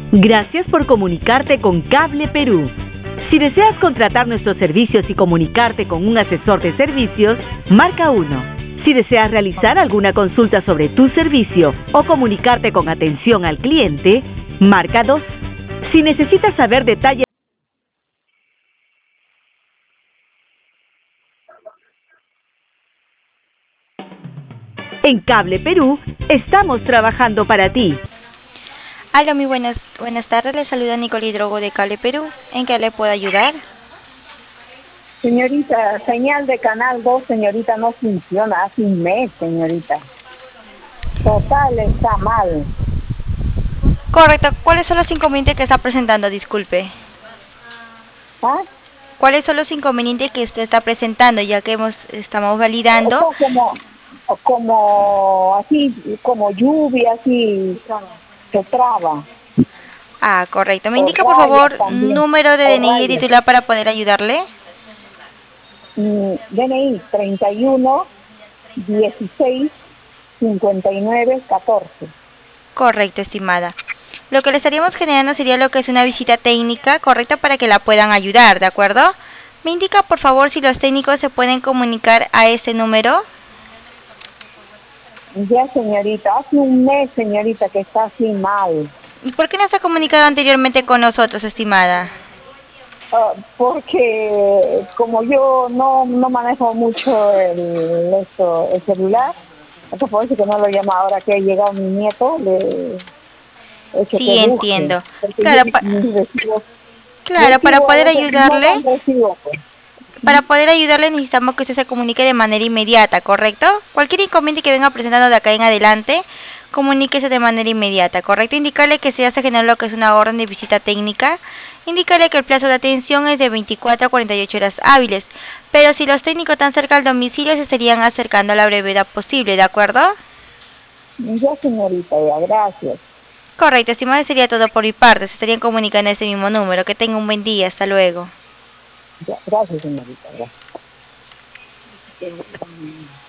Gracias por comunicarte con Cable Perú. Si deseas contratar nuestros servicios y comunicarte con un asesor de servicios, marca 1. Si deseas realizar alguna consulta sobre tu servicio o comunicarte con atención al cliente, marca 2. Si necesitas saber detalles en Cable Perú, estamos trabajando para ti. Hola, muy buenas tardes. Le saluda Nicole Drogo de Cable Perú. ¿En qué le puedo ayudar? Señorita, señal de Canal 2, señorita, no funciona. Hace un mes, señorita. Total, está mal. Correcto. ¿Cuáles son los inconvenientes que está presentando? Disculpe. ¿Ah? ¿Cuáles son los inconvenientes que usted está presentando? Ya que estamos validando. O sea, como así, como lluvia, así, se traba. Ah, correcto. ¿Me O indica, por rayas favor, también. número de O DNI de rayas. titular para poder ayudarle? DNI 31 16 59 14. Correcto, estimada. Lo que le estaríamos generando sería lo que es una visita técnica correcta para que la puedan ayudar, ¿de acuerdo? Me indica, por favor, si los técnicos se pueden comunicar a ese número. Ya, señorita, hace un mes, señorita, que está así mal. ¿Y por qué no se ha comunicado anteriormente con nosotros, estimada? Porque como yo no manejo mucho el celular, entonces por eso que no lo llamo ahora que ha llegado mi nieto, le he hecho que Sí, busque, entiendo. porque yo Claro, mis recibos, claro, para a poder veces no ayudarle, dan recibo, pues. necesitamos que usted se comunique de manera inmediata, ¿correcto? Cualquier inconveniente que venga presentando de acá en adelante, comuníquese de manera inmediata, ¿correcto? Indicarle que se hace generar lo que es una orden de visita técnica. Indicarle que el plazo de atención es de 24 a 48 horas hábiles, pero si los técnicos están cerca al domicilio, se estarían acercando a la brevedad posible, ¿de acuerdo? Ya, señorita, ya, gracias. Correcto, estimado, sería todo por mi parte. Se estarían comunicando en ese mismo número. Que tenga un buen día. Hasta luego. Ya, gracias, señorita, gracias.